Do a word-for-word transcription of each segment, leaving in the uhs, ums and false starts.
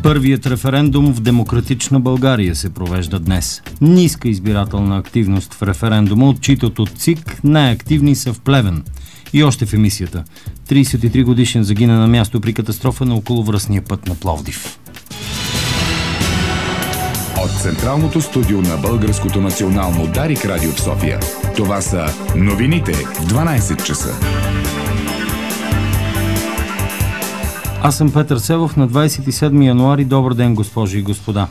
Първият референдум в демократична България се провежда днес. Ниска избирателна активност в референдума отчитат от ЦИК, най-активни са в Плевен. И още в емисията. тридесет и три годишен загина на място при катастрофа на околовръстния път на Пловдив. От Централното студио на Българското национално Дарик радио в София. Това са новините в дванайсет часа. Аз съм Петър Севов на двадесет и седми януари. Добър ден, госпожи и господа.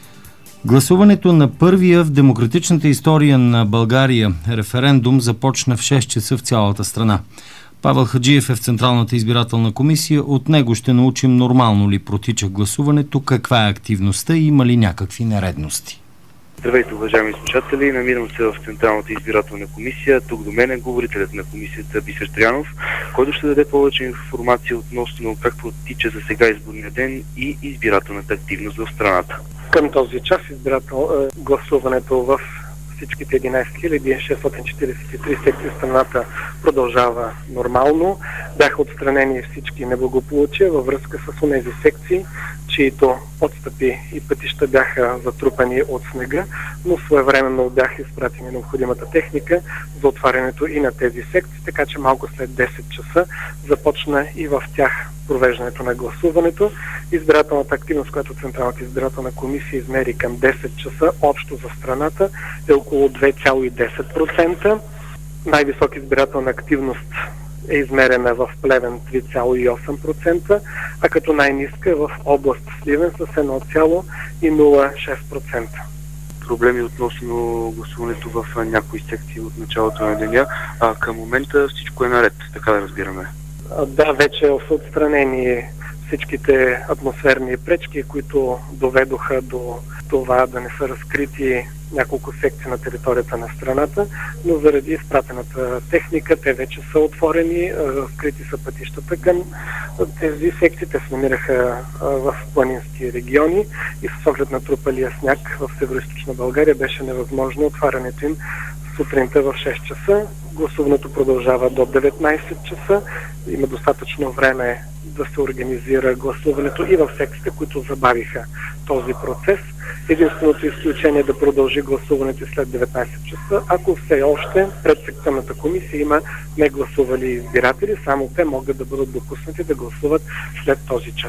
Гласуването на първия в демократичната история на България референдум започна в шест часа в цялата страна. Павел Хаджиев е в Централната избирателна комисия. От него ще научим нормално ли протича гласуването, каква е активността и има ли някакви нередности. Здравейте, уважаеми слушатели! Намирам се в Централната избирателна комисия. Тук до мен е говорителят на комисията Бисер Троянов, който ще даде повече информация относно как протича за сега изборния ден и избирателната активност в страната. Към този час избирател, гласуването в всичките единайсет хиляди шестстотин четиридесет и три секции в страната продължава нормално. Бяха отстранени всички неблагополучия във връзка с онези секции, чието подстъпи и пътища бяха затрупани от снега, но своевременно бяха изпратени необходимата техника за отварянето и на тези секции, така че малко след десет часа започна и в тях провеждането на гласуването. Избирателната активност, която Централната избирателна комисия измери към десет часа, общо за страната е около две цяло и десет процента. Най-висока избирателна активност е измерена в Плевен три цяло и осем процента, а като най-ниска е в област Сливен с едно цяло и нула цяло и шест процента. Проблеми относно гласуването в някои секции от началото на деня, а към момента всичко е наред, така да разбираме. Да, вече са отстранени всичките атмосферни пречки, които доведоха до това да не са разкрити няколко секции на територията на страната, но заради изпратената техника те вече са отворени, разкрити са пътищата към тези секции. Те се намираха в планински региони и с оглед на трупалия сняг в североизточна България беше невъзможно отварянето им сутринта в шест часа. Гласуването продължава до деветнайсет часа. Има достатъчно време да се организира гласуването и в секциите, които забавиха този процес. Единственото изключение е да продължи гласуването след деветнайсет часа, ако все още пред секционната комисия има негласували избиратели, само те могат да бъдат допуснати да гласуват след този час.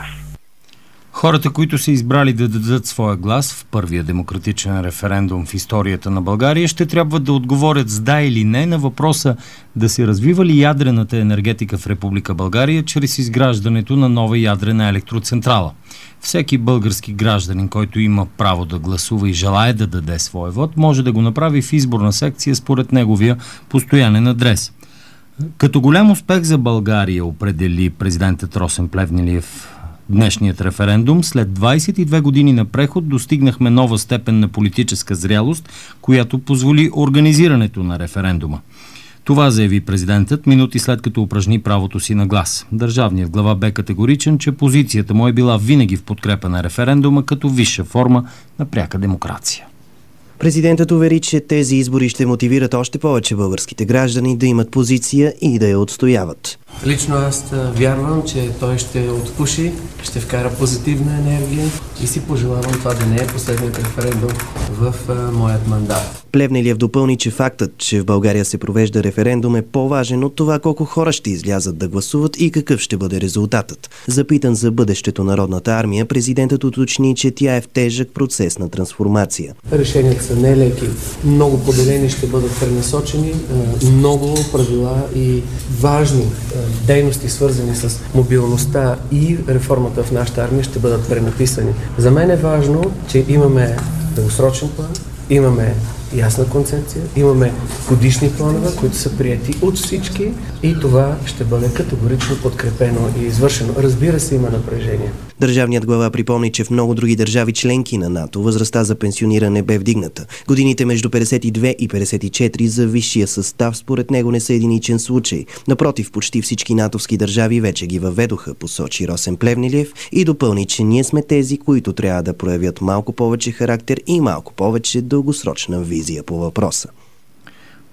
Хората, които са избрали да дадат своя глас в първия демократичен референдум в историята на България, ще трябва да отговорят с да или не на въпроса да се развива ли ядрената енергетика в Република България чрез изграждането на нова ядрена електроцентрала. Всеки български гражданин, който има право да гласува и желае да даде своя вод, може да го направи в изборна секция според неговия постоянен адрес. Като голям успех за България определи президентът Росен Плевнелиев днешният референдум, след двадесет и две години на преход достигнахме нова степен на политическа зрялост, която позволи организирането на референдума. Това заяви президентът минути след като упражни правото си на глас. Държавният глава бе категоричен, че позицията му е била винаги в подкрепа на референдума като висша форма на пряка демокрация. Президентът увери, че тези избори ще мотивират още повече българските граждани да имат позиция и да я отстояват. Лично аз вярвам, че той ще отпуши, ще вкара позитивна енергия и си пожелавам това да не е последният референдум в а, моят мандат. Плевнелиев допълни, че фактът, че в България се провежда референдум е по-важен от това колко хора ще излязат да гласуват и какъв ще бъде резултатът. Запитан за бъдещето Народната армия, президентът уточни, че тя е в тежък процес на трансформация. Решенията са нелеки, много поделени ще бъдат пренасочени, много правила и важни дейности, свързани с мобилността и реформата в нашата армия, ще бъдат пренаписани. За мен е важно, че имаме дългосрочен план, имаме ясна концепция, имаме годишни планове, които са приети от всички и това ще бъде категорично подкрепено и извършено. Разбира се, има напрежение. Държавният глава припомни, че в много други държави членки на НАТО възрастта за пенсиониране бе вдигната. Годините между петдесет и две и петдесет и четири за висшия състав според него не са единичен случай. Напротив, почти всички натовски държави вече ги въведоха, посочи Росен Плевнелиев и допълни, че ние сме тези, които трябва да проявят малко повече характер и малко повече дългосрочна визия по въпроса.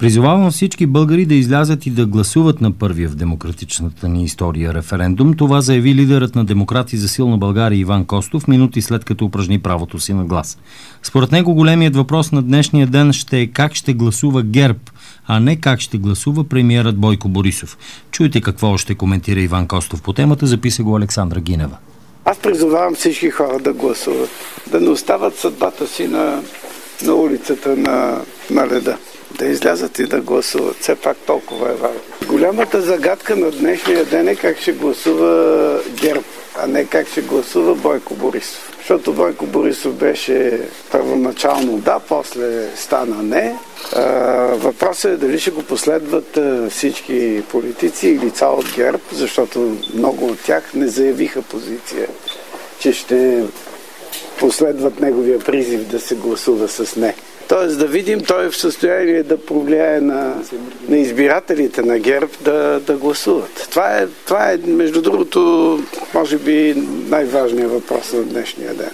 Призовавам всички българи да излязат и да гласуват на първия в демократичната ни история референдум. Това заяви лидерът на Демократи за силна България Иван Костов минути след като упражни правото си на глас. Според него големият въпрос на днешния ден ще е как ще гласува ГЕРБ, а не как ще гласува премиерът Бойко Борисов. Чуйте какво ще коментира Иван Костов по темата, записа го Александра Гинева. Аз призовавам всички хора да гласуват, да не остават съдбата си на, на улицата на, на леда, да излязат и да гласуват. Все пак толкова е важно. Голямата загадка на днешния ден е как ще гласува ГЕРБ, а не как ще гласува Бойко Борисов. Защото Бойко Борисов беше първоначално да, после стана не. А, въпросът е дали ще го последват а, всички политици и лица от ГЕРБ, защото много от тях не заявиха позиция, че ще последват неговия призив да се гласува с не. Тоест да видим, той е в състояние да повлияе на, на избирателите на ГЕРБ да, да гласуват. Това е, това е, между другото, може би най-важният въпрос на днешния ден.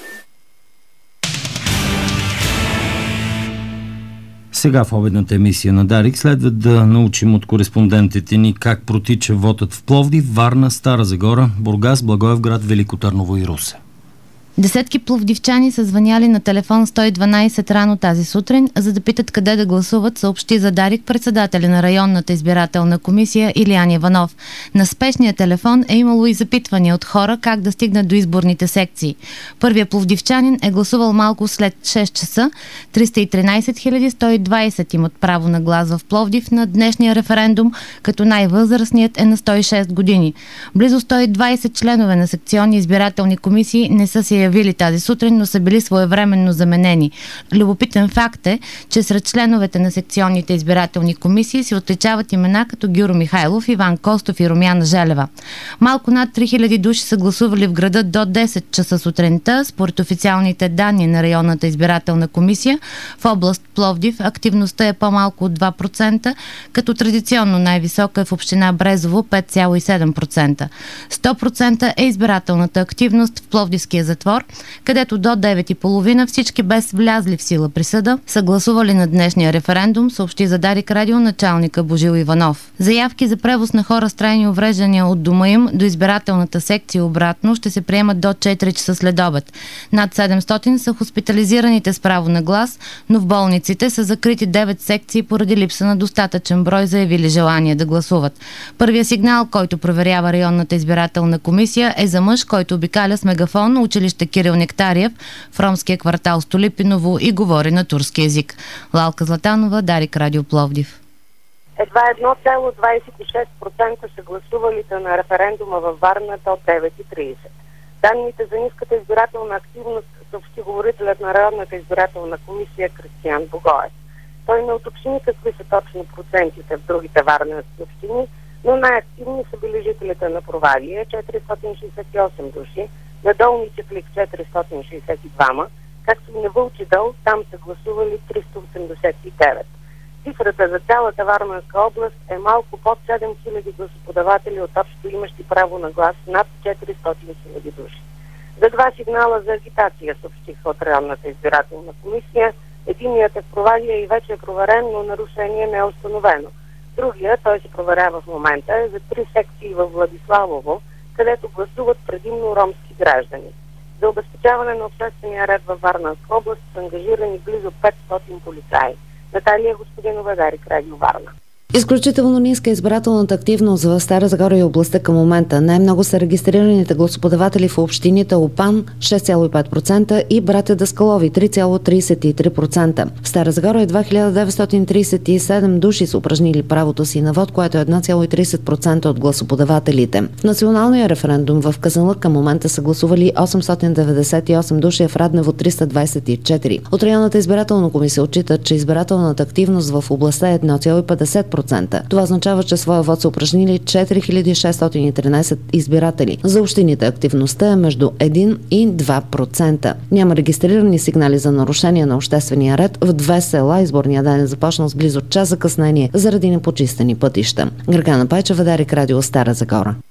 Сега в обедната емисия на Дарик следва да научим от кореспондентите ни как протича вотът в Пловдив, Варна, Стара Загора, Бургас, Благоевград, Велико Търново и Русе. Десетки пловдивчани са звъняли на телефон сто и дванайсет рано тази сутрин, за да питат къде да гласуват, съобщи за Дарик председателя на районната избирателна комисия Илиян Иванов. На спешния телефон е имало и запитвания от хора как да стигнат до изборните секции. Първият пловдивчанин е гласувал малко след шест часа. триста и тринайсет хиляди сто и двайсет имат право на глас в Пловдив на днешния референдум, като най-възрастният е на сто и шест години. Близо сто и двайсет членове на секционни избирателни комисии не са се явили тази сутрин, но са били своевременно заменени. Любопитен факт е, че сред членовете на секционните избирателни комисии се отличават имена като Гюро Михайлов, Иван Костов и Румяна Желева. Малко над три хиляди души са гласували в града до десет часа сутринта. Според официалните данни на районната избирателна комисия, в област Пловдив активността е по-малко от два процента, като традиционно най-висока е в община Брезово пет цяло и седем процента. сто процента е избирателната активност в Пловдивския затвор, където до девет и половина всички без влязли в сила присъда са гласували на днешния референдум, съобщи за Дарик радио началника Божил Иванов. Заявки за превоз на хора с трайни увреждания от дома им до избирателната секция обратно ще се приемат до четири часа след обед. Над седемстотин са хоспитализираните с право на глас, но в болниците са закрити девет секции поради липса на достатъчен брой заявили желание да гласуват. Първият сигнал, който проверява районната избирателна комисия, е за мъж, който обикаля с мегафон училище Кирил Нектариев в ромския квартал Столипиново и говори на турски език. Лалка Златанова, Дарик радио Пловдив. Едва едно цяло двайсет и шест процента са гласувалите на референдума във Варна до девет и трийсет. Данните за ниската избирателна активност съобщи говорителят на районната избирателна комисия Кристиян Богоев. Той не уточни какви са точно процентите в другите варненски общини, но най-активни са били жителите на Провадие четиристотин шейсет и осем души, на Долни Чифлик четиристотин шейсет и два, както и на Вълчи дол, там са гласували триста осемдесет и девет. Цифрата за цялата Варненска област е малко под седем хиляди гласоподаватели от общо имащи право на глас над четиристотин хиляди души. За два сигнала за агитация съобщиха от районната избирателна комисия. Единият е в Провадия и вече е проверен, но нарушение не е установено. Другия, той се проверява в момента, е за три секции в Владиславово, където гласуват предимно ромски граждани. За обезпечаване на обществения ред във Варненска област са ангажирани близо петстотин полицаи. Наталия Господинова, Дарик радио Варна. Изключително ниска избирателната активност в Стара Загора и областта към момента. Най-много са регистрираните гласоподаватели в общините Опан шест цяло и пет процента и Братя Даскалови три цяло трийсет и три процента. В Стара Загора едва хиляда деветстотин трийсет и седем души са упражнили правото си на вод, което е едно цяло и трийсет процента от гласоподавателите. В националния референдум в Казанлък към момента са гласували осемстотин деветдесет и осем души, а в Раднево триста двайсет и четири. От районната избирателна комисия отчитат, че избирателната активност в областта е едно цяло и петдесет процента. Това означава, че своя вод са упражнили четири хиляди шестстотин и тринайсет избиратели. За общините активността е между един и два процента. Няма регистрирани сигнали за нарушение на обществения ред. В две села изборния ден е започнал с близо час закъснение заради непочистени пътища. Гергана Пайчева, Дарик радио Стара Загора.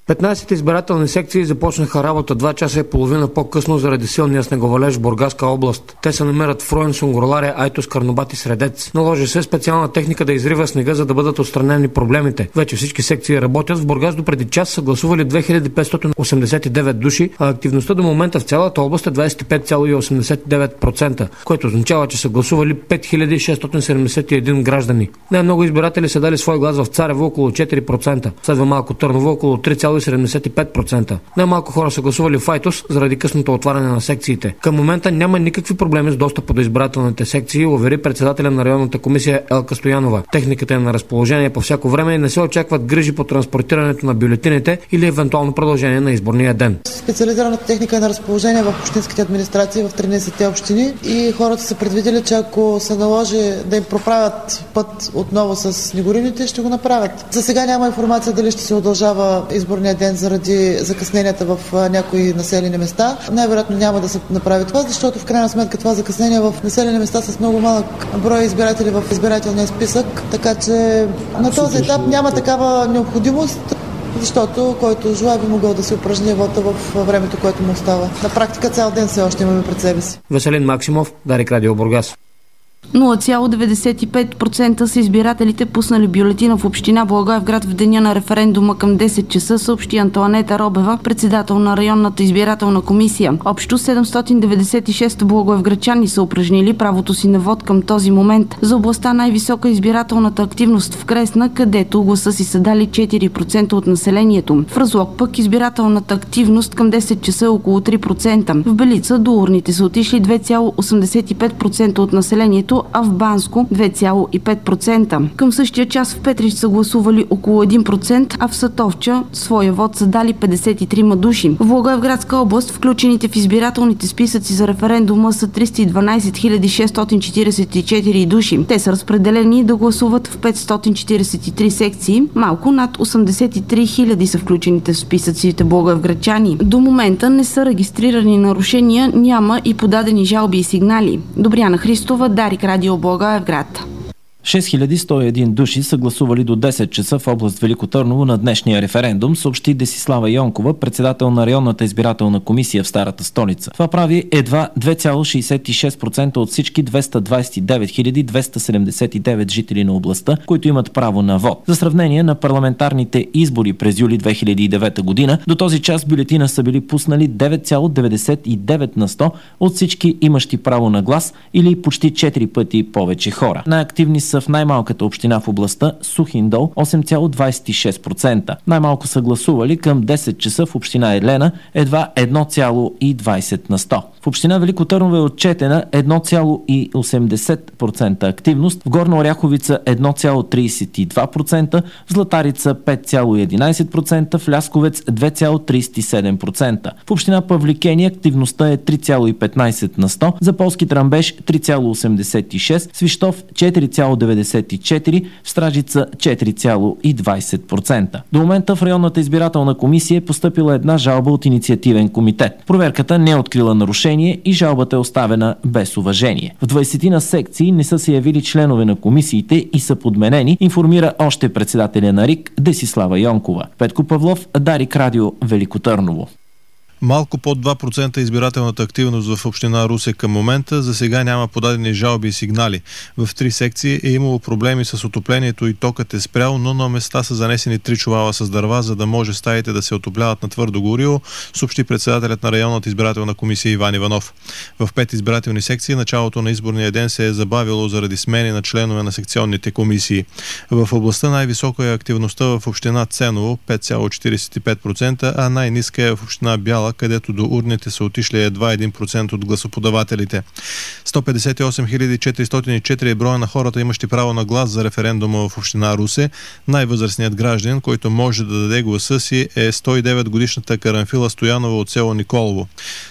петнайсет избирателни секции започнаха работа два часа и половина по-късно заради силния снеговалеж в Бургаска област. Те се намират в Руен, Сунгурларе, Айтос, Карнобат и Средец. Наложи се специална техника да изрива снега, за да бъдат отстранени проблемите. Вече всички секции работят. В Бургас до преди час са гласували две хиляди петстотин осемдесет и девет души, а активността до момента в цялата област е двайсет и пет цяло осемдесет и девет процента, което означава, че са гласували пет хиляди шестстотин седемдесет и един граждани. Най-много избиратели са дали свой глас в Царево, около четири процента. Следва Малко Търново, около три цяло седемдесет и пет процента. Най-малко хора са гласували в Айтос заради късното отваряне на секциите. Към момента няма никакви проблеми с достъпа до избирателните секции, увери председателя на районната комисия Елка Стоянова. Техниката е на разположение по всяко време и не се очакват грижи по транспортирането на бюлетините или евентуално продължение на изборния ден. Специализираната техника е на разположение в общинските администрации в тринайсетте общини и хората са предвидели, че ако се наложи да им проправят път отново с снегорините, ще го направят. За сега няма информация дали ще се удължава изборния ден заради закъсненията в някои населени места. Най-вероятно няма да се направи това, защото в крайна сметка това закъснение в населени места с много малък брой избиратели в избирателния списък, така че на този етап няма такава необходимост, защото който желае би могъл да се упражни вота в времето, което му остава. На практика цял ден все още имаме пред себе си. Веселин Максимов, Дарик Радио Бургас. нула цяло деветдесет и пет процента са избирателите пуснали бюлетина в община Благоевград в деня на референдума към десет часа, съобщи Антоанета Робева, председател на районната избирателна комисия. Общо седемстотин деветдесет и шест благоевградчани са упражнили правото си на вод към този момент. За областта най-висока избирателната активност в Кресна, където гласа си са дали четири процента от населението. В Разлог пък избирателната активност към десет часа е около три процента. В Белица до урните са отишли две цяло осемдесет и пет процента от населението, а в Банско две цяло и пет процента. Към същия час в Петрич са гласували около един процент, а в Сатовча своя вод са дали петдесет и три души. В Благоевградска област включените в избирателните списъци за референдума са триста и дванайсет хиляди шестстотин четирийсет и четири души. Те са разпределени да гласуват в петстотин четирийсет и три секции. Малко над осемдесет и три хиляди са включените в списъците благоевградчани. До момента не са регистрирани нарушения, няма и подадени жалби и сигнали. Добряна Христова, Дарик Радио Благоевград. шест хиляди сто и един души са гласували до десет часа в област Велико Търново на днешния референдум, съобщи Десислава Йонкова, председател на районната избирателна комисия в Старата столица. Това прави едва две цяло шейсет и шест процента от всички двеста двайсет и девет хиляди двеста седемдесет и девет жители на областта, които имат право на вод. За сравнение, на парламентарните избори през юли две хиляди и девета година до този час бюлетина са били пуснали девет цяло деветдесет и девет на сто от всички имащи право на глас или почти четири пъти повече хора. Най-активни са в най-малката община в областта Сухиндол осем цяло двайсет и шест процента. Най-малко са гласували към десет часа в община Елена едва едно цяло двайсет на сто. В община Велико Търново е отчетена едно цяло осемдесет процента активност, в Горна Оряховица едно цяло трийсет и два процента, в Златарица пет цяло единайсет процента, в Лясковец две цяло трийсет и седем процента. В община Павликени активността е три цяло петнайсет на сто, за Полски Тръмбеш три цяло осемдесет и шест, Свищов четири цяло деветдесет и четири, в Стражица четири цяло двайсет процента. До момента в районната избирателна комисия е постъпила една жалба от инициативен комитет. Проверката не е открила нарушение и жалбата е оставена без уважение. В двайсетина секции не са се явили членове на комисиите и са подменени, информира още председателя на РИК Десислава Йонкова. Петко Павлов, Дарик Радио, Велико Търново. Малко под два процента избирателната активност в община Русе към момента. За сега няма подадени жалби и сигнали. В три секции е имало проблеми с отоплението и токът е спрял, но на места са занесени три чувала с дърва, за да може стаите да се отопляват на твърдо гориво, съобщи председателят на районната избирателна комисия Иван Иванов. В пет избирателни секции началото на изборния ден се е забавило заради смени на членове на секционните комисии. В областта най-висока е активността в община Ценово пет цяло четирийсет и пет процента, а най-ниска е в община Бяла, където до урните са отишли едва един процент от гласоподавателите. сто петдесет и осем хиляди четиристотин и четири е броя на хората, имащи право на глас за референдума в община Русе. Най-възрастният гражданин, който може да даде гласа си, е сто и девет годишната Карамфила Стоянова от село Николово.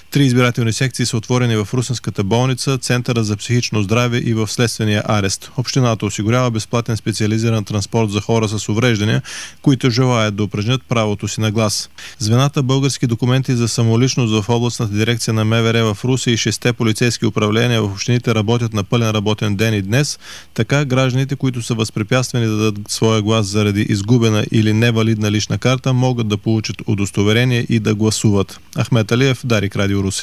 Три избирателни секции са отворени в Русенската болница, Центъра за психично здраве и в следствения арест. Общината осигурява безплатен специализиран транспорт за хора с увреждания, които желаят да упражнят правото си на глас. Звената български документи за самоличност в областната дирекция на МВР в Русе и шесте полицейски управления в общините работят на пълен работен ден и днес. Така гражданите, които са възпрепятствани да дадат своя глас заради изгубена или невалидна лична карта, могат да получат удостоверение и да гласуват. Ахмет Алиев, Дарик, Радио Русе.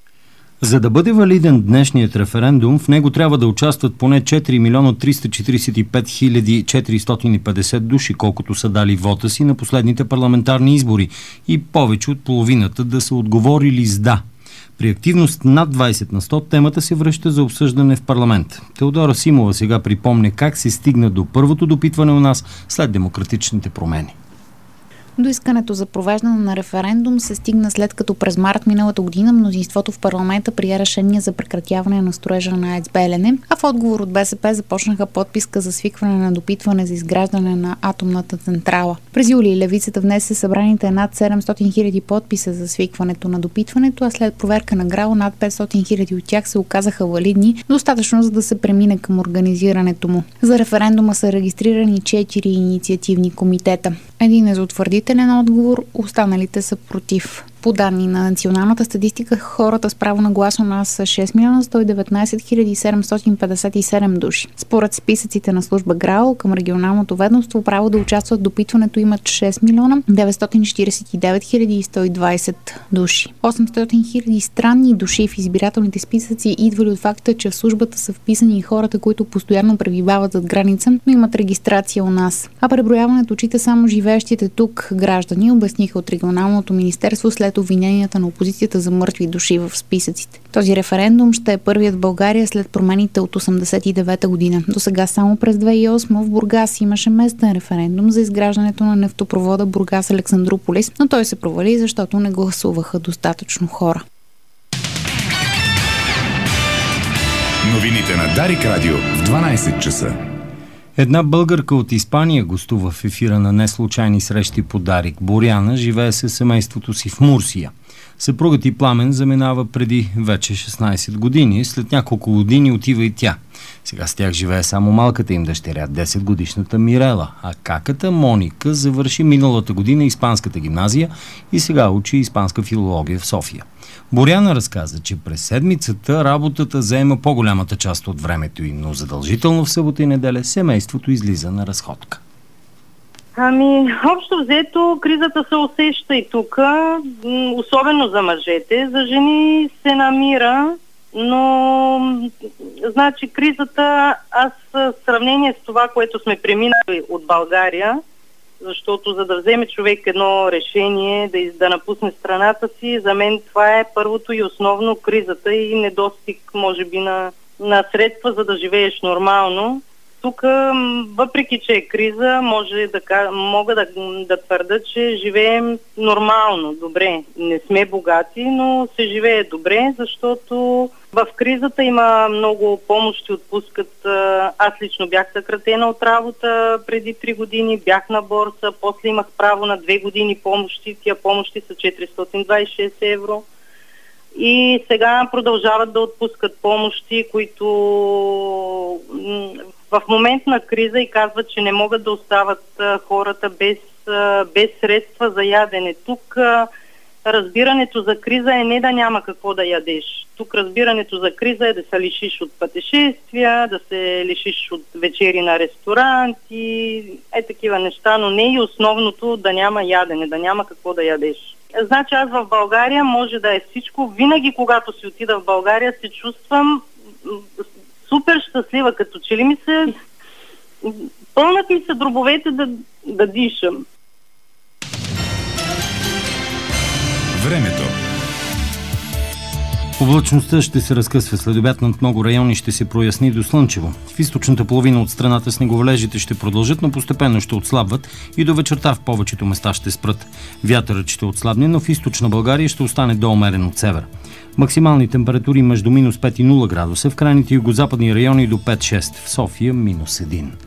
За да бъде валиден днешният референдум, в него трябва да участват поне четири милиона триста четиридесет и пет хиляди четиристотин и петдесет души, колкото са дали вота си на последните парламентарни избори, и повече от половината да са отговорили с да. При активност над двайсет на сто темата се връща за обсъждане в парламент. Теодора Симова сега припомня как се стигна до първото допитване у нас след демократичните промени. До искането за провеждане на референдум се стигна след като през март миналата година мнозинството в парламента прие решение за прекратяване на строежа на АЕЦ Белене, а в отговор от БСП започнаха подписка за свикване на допитване за изграждане на атомната централа. През юли левицата внесе събраните над седемстотин хиляди подписа за свикването на допитването, а след проверка на ГРАО над петстотин хиляди от тях се оказаха валидни, достатъчно за да се премине към организирането му. За референдума са регистрирани четири инициативни комитета. Един е за утвърдителен отговор, останалите са против. По данни на националната статистика, хората с право на глас у нас са шест милиона сто и деветнайсет хиляди седемстотин петдесет и седем души. Според списъците на служба ГРАО към регионалното ведомство, право да участват в допитването имат шест милиона деветстотин четиридесет и девет хиляди сто и двайсет души. осемстотин хиляди странни души в избирателните списъци идвали от факта, че в службата са вписани и хората, които постоянно пребивават зад граница, но имат регистрация у нас. А преброяването отчита само живеещите тук граждани, обясниха от регионалното министерство след обвиненията на опозицията за мъртви души в списъците. Този референдум ще е първият в България след промените от осемдесет и девета година. До сега само през две хиляди и осма в Бургас имаше местен референдум за изграждането на нефтопровода Бургас-Александруполис, но той се провали, защото не гласуваха достатъчно хора. Новините на Дарик Радио в дванайсет часа. Една българка от Испания гостува в ефира на неслучайни срещи по Дарик. Боряна живее със семейството си в Мурсия. Съпругът и Пламен заминава преди вече шестнайсет години. След няколко години отива и тя. Сега с тях живее само малката им дъщеря, десетгодишната Мирела, а каката Моника завърши миналата година испанската гимназия и сега учи испанска филология в София. Боряна разказа, че през седмицата работата заема по-голямата част от времето им, но задължително в събота и неделя семейството излиза на разходка. Ами, общо взето, кризата се усеща и тук, особено за мъжете. За жени се намира, но значи кризата, аз в сравнение с това, което сме преминали от България, защото за да вземе човек едно решение да, да напусне страната си, за мен това е първото и основно кризата и недостиг, може би, на, на средства, за да живееш нормално. Тук, въпреки че е криза, може да, мога да, да твърда, че живеем нормално, добре. Не сме богати, но се живее добре, защото в кризата има много помощи отпускат. Аз лично бях съкратена от работа преди три години, бях на борса, после имах право на две години помощи. Тия помощи са четиристотин двайсет и шест евро. И сега продължават да отпускат помощи, които в момент на криза и казват, че не могат да остават а, хората без, а, без средства за ядене. Тук а, разбирането за криза е не да няма какво да ядеш. Тук разбирането за криза е да се лишиш от пътешествия, да се лишиш от вечери на ресторант и е такива неща, но не и основното да няма ядене, да няма какво да ядеш. Значи аз в България може да е всичко. Винаги, когато си отида в България, се чувствам супер щастлива, като че ли ми се пълнат ми се дробовете да, да дишам. Времето. Облачността ще се разкъсва. След обяд над много райони ще се проясни до слънчево. В източната половина от страната снеговалежите ще продължат, но постепенно ще отслабват и до вечерта в повечето места ще спрат. Вятърът ще отслабне, но в източна България ще остане доумерен от север. Максимални температури между минус пет и нула градуса, в крайните югозападни райони до пет шест, в София минус един.